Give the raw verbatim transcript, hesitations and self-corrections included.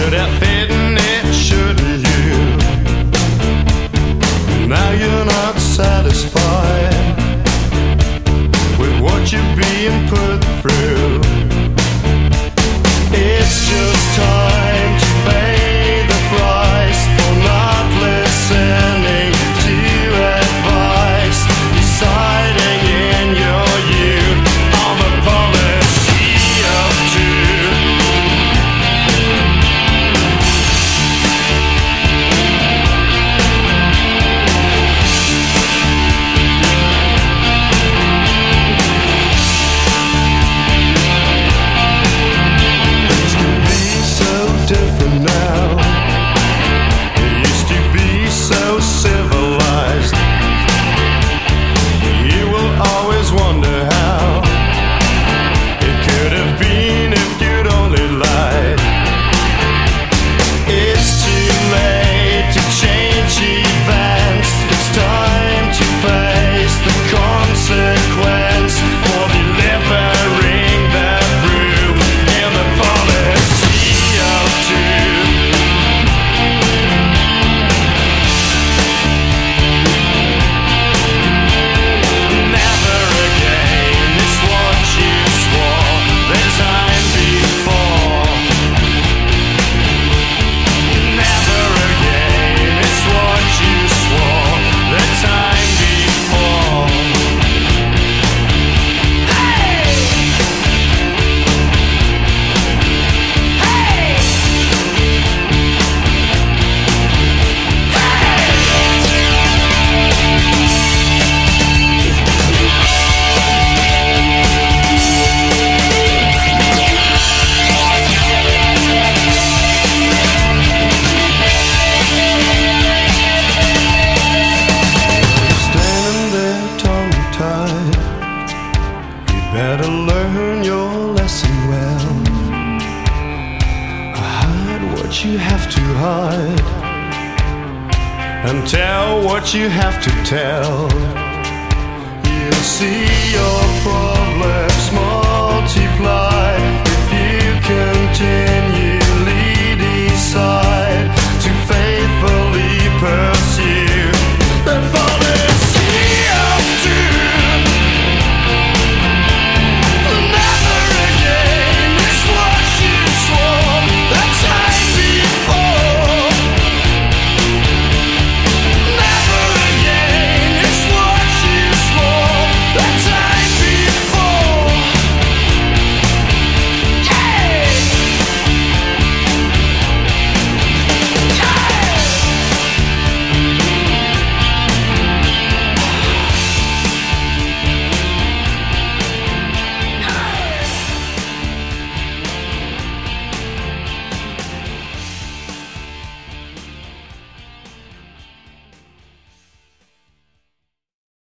Should have fitting it, shouldn't you? Now you're not satisfied with what you're being put through. It's just time to pay the price for not listening to advice, deciding in your youth on the policy of two. Different now. It used to be so civilized. You will always wonder how it could have been if you'd only lied. It's too late to change events. It's time to face the consequence for delivering the proof in the policy of two. Never again is what you swore the time before. Never again is what you swore the time before. Hey! Hey! Standing there tongue-tied, you better learn your lesson well. Hide what you have to hide, and tell what you have to tell. You'll see your problems multiply if you continue